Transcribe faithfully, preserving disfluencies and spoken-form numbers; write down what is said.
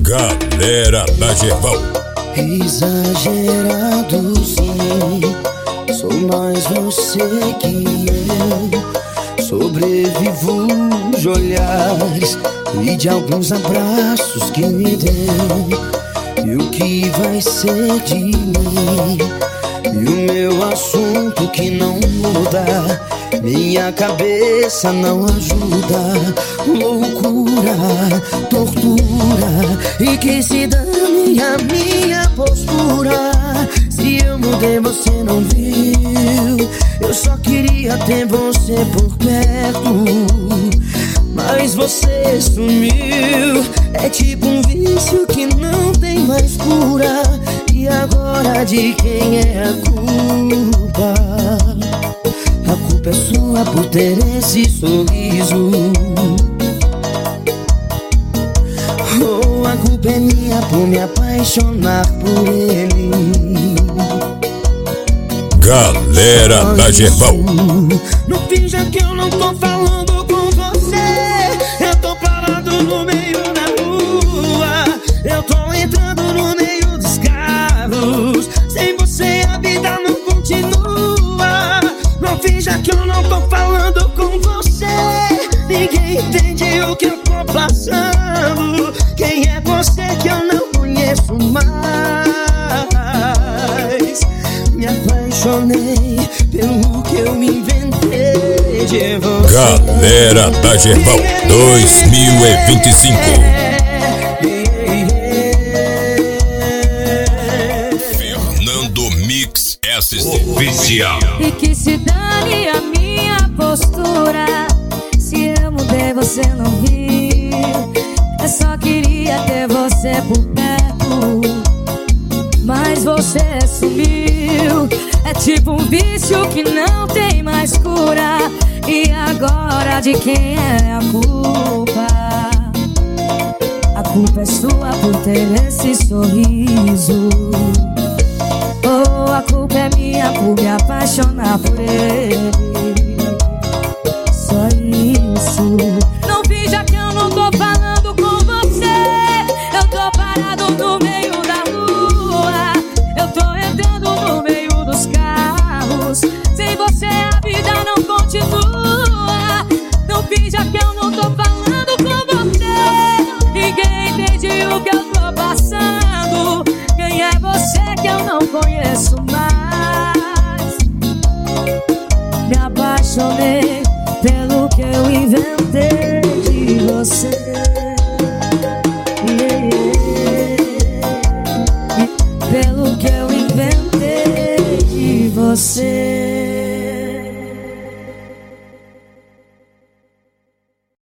Galera da Gervão. Exagerado sim, sou mais você que eu. Sobrevivo de olhares e de alguns abraços que me deu. E o que vai ser de mim? E o meu assunto que não muda, minha cabeça não ajuda. Loucura, tortura, e que se dane a minha postura. Se eu mudei você não viu, eu só queria ter você por perto, mas você sumiu. É tipo um vício que não tem mais cura. E agora de quem é a culpa? A culpa é sua por ter esse sorriso. Oh, a culpa é minha por me apaixonar por ele. Galera da Gervão. Não finja que eu não tô falando com você. Eu tô parado no meio da rua, eu tô entrando no meio dos carros. Sem você a vida não continua. Não finja que eu não tô falando com você. Ninguém entende o que eu tô passando. Quem é você que eu não conheço mais? Me apaixonei pelo que eu me inventei de você. Galera da Gervão dois mil e vinte e cinco. Fernando Mix S C Oficial. E que se dane a minha postura. Se eu mudei você não viu, eu só queria ter você por perto, mas você sumiu. É tipo um vício que não tem mais cura. E agora de quem é a culpa? A culpa é sua por ter esse sorriso. Oh, a culpa é minha por me apaixonar por ele. Só isso. Não finja que eu não tô falando com você. Eu tô parado no meio da rua, eu tô entrando no meio dos carros. Sem você a vida não continua. Não finja que eu não tô falando com você. Ninguém entende o que eu tô passando. Quem é você que eu não conheço mais? Me apaixonei pelo que eu inventei de você. Yeah, yeah. Pelo que eu inventei de você.